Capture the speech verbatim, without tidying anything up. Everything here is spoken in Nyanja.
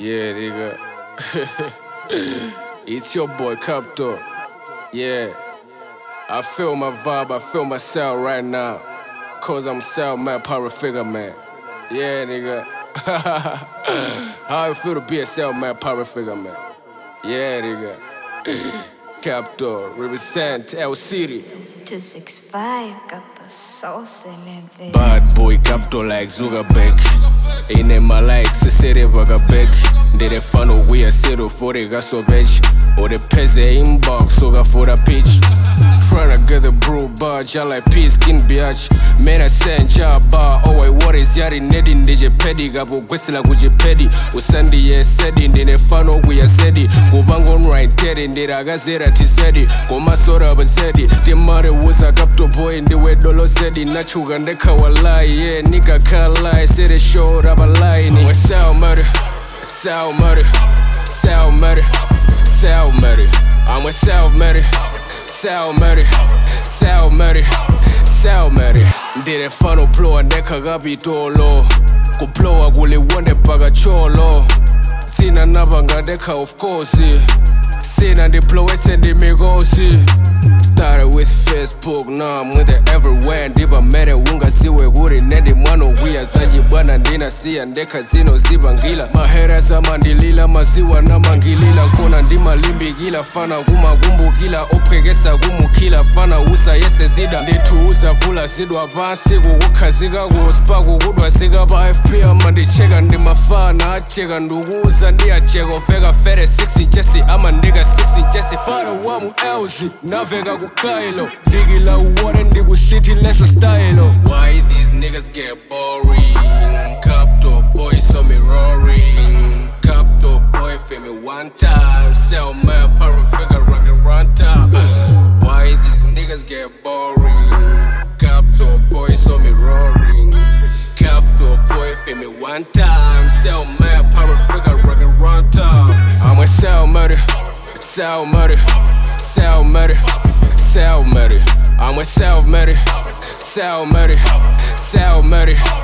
Yeah, nigga. It's your boy Capto. Yeah. I feel my vibe, I feel myself right now. Cause I'm self-made power figure, man. Yeah, nigga. How I feel to be a self-made power figure, man. Yeah, nigga. Capto, represent L City. two six five, got the sauce in it, baby. Bad boy Capto like Zuckerberg. Ine malike sesere bagabek. Ndere fano we a zero for the gas of bench. Or the peze inbox so got for the pitch. Tryna get the bro badge, I like peace, skin biatch. Man I send job bar, oh I what is yari nedi ndeje pedi. Gabo gwesila kuje pedi. Usandi ye sedi, ndene fano we a zedi. Go bang on right teddy, ndere agazera tisedi. Go masora bazedi, timare wuza Capto boy ndiwe dolo zedi. Nachuga ndeka walai, yeah nigga kalai. Say the show raba line. We sell murder, sell murder, sell murder, sell murder. I'm a self-murder, self-murder, self-murder, self-murder. Ndire fano ploa ndeka gabitolo. Kuploa gule wone paga cholo. Sina nabanga ndeka of course. Sina diploa sendi migosi. Started with Facebook, now I'm with it everywhere. Ndiba mere unga siwe guri nendi mwano wia. Zaji bwana ndina siya ndeka zino zibangila. Mahera za mandilila maziwa na mangilila. Nkona ndima limbi gila fana guma gumbu gila. Opegesa gumu kila fana usa yese zida. Nditu uza vula zidu avansi guguka ziga guspa gugudwa ziga. Ba F P ama ndichega ndima fana achega nduguza ndia chego. Vega fere six inchesi ama ndiga six inchesi. Fara wamu elzi na vega Kailo, digila uware ndigu city leso stylo. Why these niggas get boring? Capto boy saw me roaring. Capto boy feel me one time. Sell my power figure rockin' run top. Why these niggas get boring? Capto boy saw me roaring. Capto boy feel me one time. Sell my power figure rockin' run top. I'm a sell murder, sell murder, sell murder. Self-murder, I'm a self-murder, self-murder, self-murder.